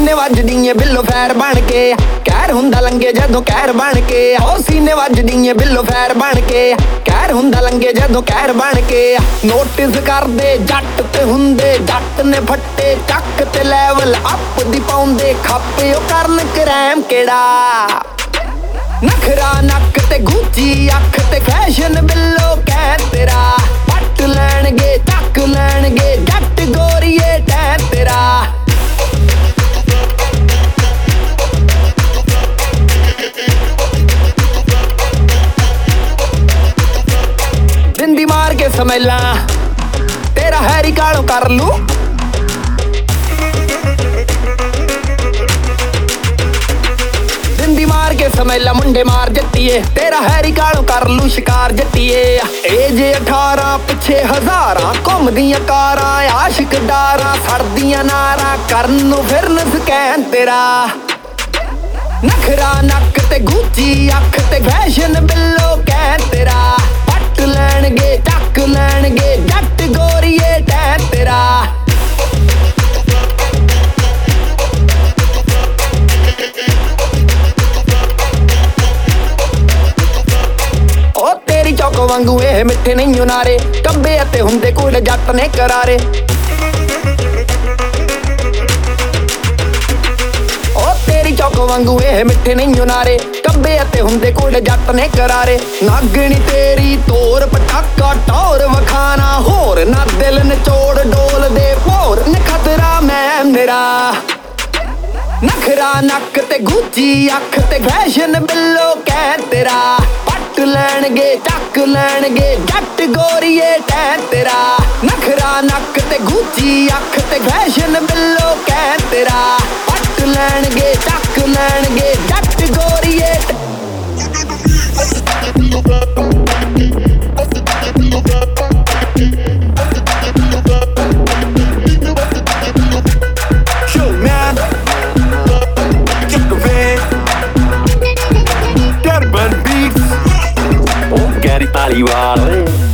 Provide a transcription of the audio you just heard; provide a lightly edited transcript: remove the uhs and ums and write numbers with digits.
ਸੀਨੇ ਵੱਜਦੀ ਏ ਬਿੱਲੋ ਫੈਰ ਬਣ ਕੇ ਕਹਿਰ ਹੁੰਦਾ ਲੰਗੇ ਜਦੋਂ ਕਹਿਰ ਬਣ ਕੇ ਉਹ ਸੀਨੇ ਵੱਜਦੀ ਏ ਬਿੱਲੋ ਫੈਰ ਬਣ ਕੇ ਕਹਿਰ ਹੁੰਦਾ ਲੰਗੇ ਜਦੋਂ ਕਹਿਰ ਬਣ ਕੇ ਨੋਟਿਸ ਕਰਦੇ ਜੱਟ ਤੇ ਹੁੰਦੇ ਜੱਟ ਨੇ ਫੱਟੇ ਚੱਕ ਤੇ ਲੈਵਲ ਅਪ ਦੀ ਪਾਉਂਦੇ ਖਾਪੇ ਉਹ ਕਰਨ ਕਰੈਮ ਕਿਹੜਾ ਨਖਰਾ ਨੱਕ ਤੇ ਗੂਚੀ ਅੱਖ ਤੇ ਫੈਸ਼ਨ ਬਿੱਲੋ ਕਹਿ ਤੇਰਾ ਪੱਟ ਲੈਣਗੇ ਚੱਕ ਲੈਣਗੇ ਜੱਟ ਗੋਰੀਏ ਟੈ ਤੇਰਾ ਬਿੰਦੀ ਮਾਰ ਕੇ ਸਮੈਲਾ ਤੇਰਾ ਹੈਰੀ ਕਾਲੋਂ ਕਰ ਲੂ ਬਿੰਦੀ ਮਾਰ ਕੇ ਸਮੈਲਾ ਮੁੰਡੇ ਮਾਰ ਜੱਟੀਏ ਤੇਰਾ ਹੈਰੀ ਕਾਲੋਂ ਕਰ ਲੂ ਸ਼ਿਕਾਰ ਜੱਟੀਏ ਇਹ ਜੇ 18 ਪਿੱਛੇ ਹਜ਼ਾਰਾਂ ਘੁੰਮਦੀਆਂ ਕਾਰਾਂ ਆਸ਼ਿਕ ਡਾਰਾਂ ਸੜਦੀਆਂ ਨਾਰਾਂ ਕਰਨ ਨੂੰ ਫਿਰਨ ਸਕੈਨ ਤੇਰਾ ਨਖਰਾ ਨੱਕ ਤੇ ਗੂਚੀ ਅੱਖ ਤੇ ਫੈਸ਼ਨ ਬਿੱਲੋ ਕਹਿ ਤੇਰਾ ਪੱਟ ਲੈਣਗੇ ਚੱਕ ਲੈਣਗੇ ਜੱਟ ਗੋਰੀਏ ਟੈ ਤੇਰਾ ਉਹ ਤੇਰੀ ਚੌਕ ਵਾਂਗੂ ਇਹ ਮਿੱਠੇ ਨਹੀਂ ਨਾਰੇ ਕੱਬੇ ਅਤੇ ਹੁੰਦੇ ਕੋਲ ਜੱਟ ਨੇ ਕਰਾਰੇ ਚੌਕ ਵਾਂਗੂ ਇਹ ਮਿੱਠੇ ਨਹੀਂ ਨਾਰੇ ਕੱਬੇ ਅਤੇ ਹੁੰਦੇ ਕੋਲ ਜੱਟ ਨੇ ਕਰਾਰੇ ਨਾਗਣੀ ਤੇਰੀ ਤੋਰ ਪਟਾਕਾ ਟੌਰ ਵਖਾਣਾ ਹੋਰ ਨਾ ਦਿਲ ਨਿਚੋੜ ਡੋਲ ਦੇ ਭੋਰ ਨਖਤਰਾ ਮੈਂ ਮੇਰਾ ਨਖਰਾ ਨੱਕ ਤੇ ਗੂਚੀ ਅੱਖ ਤੇ ਫੈਸ਼ਨ ਬਿੱਲੋ ਕਹਿ ਤੇਰਾ ਪੱਟ ਲੈਣਗੇ ਚੱਕ ਲੈਣਗੇ ਜੱਟ ਗੋਰੀਏ ਟੈ ਤੇਰਾ ਨਖਰਾ ਨੱਕ ਤੇ ਗੂਚੀ ਅੱਖ ਤੇ ਫੈਸ਼ਨ ਬਿੱਲੋ ਕਹਿ ਤੇਰਾ ਪੱਟ ਲੈਣਗੇ ਚੱਕ ਲੈਣਗੇ ਜੱਟ ਗੋਰੀਏ Gary Taliwale